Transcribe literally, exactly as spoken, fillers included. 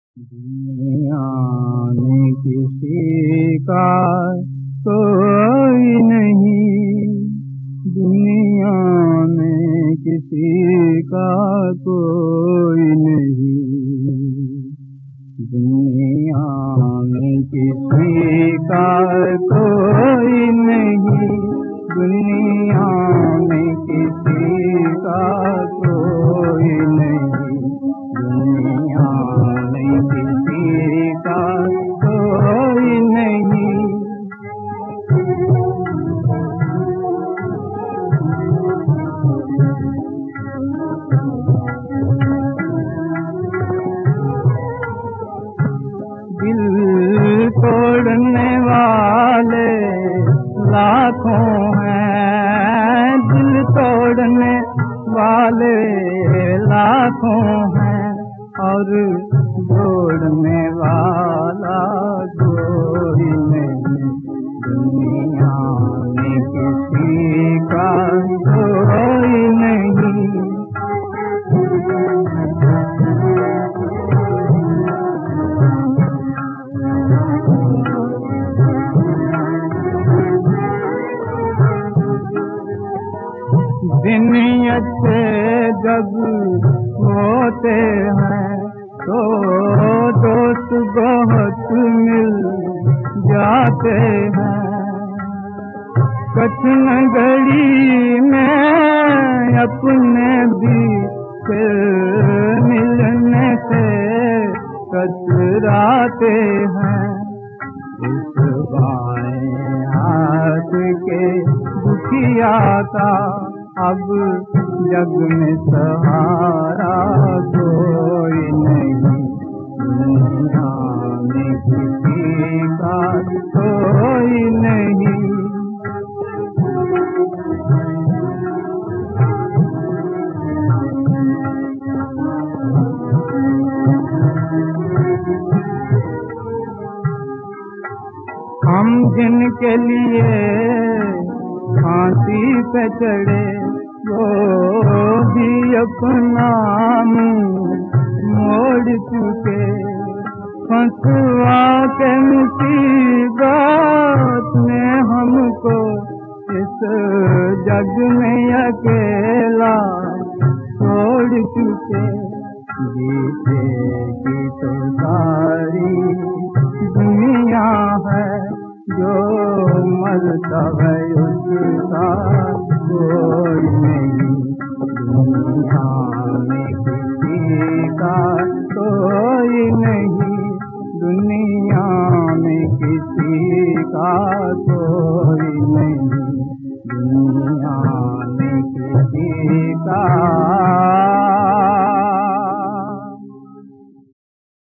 दुनिया में किसी का कोई नहीं, दुनिया में किसी का कोई नहीं, दुनिया में किसी का कोई नहीं, दुनिया में किसी का कोई नहीं, दुनिया में किसी का कोई नहीं। दिल तोड़ने वाले लाखों हैं, दिल तोड़ने वाले लाखों हैं, और जोड़ने वाला कोई नहीं, दुनिया में किसी का कोई नहीं। दिन अच्छे जब होते हैं तो दोस्त बहुत मिल जाते हैं, कठिन घड़ी में अपने भी फिर मिलने से कतराते हैं। इस बाएं हाथ के दुखिया का अब जग में सहारा कोई नहीं, दुनिया में किसी का कोई नहीं। हम जिनके लिए फांसी पे चढ़े वो भी अपना मोड़ चुके, फंसवा के मुसीबत ने हमको इस जग में अकेला छोड़ चुके। जीते की तो सारी दुनिया है, जो मरता है उसका कोई नहीं, दुनिया में किसी का कोई नहीं, दुनिया में किसी का कोई नहीं, दुनिया में किसी का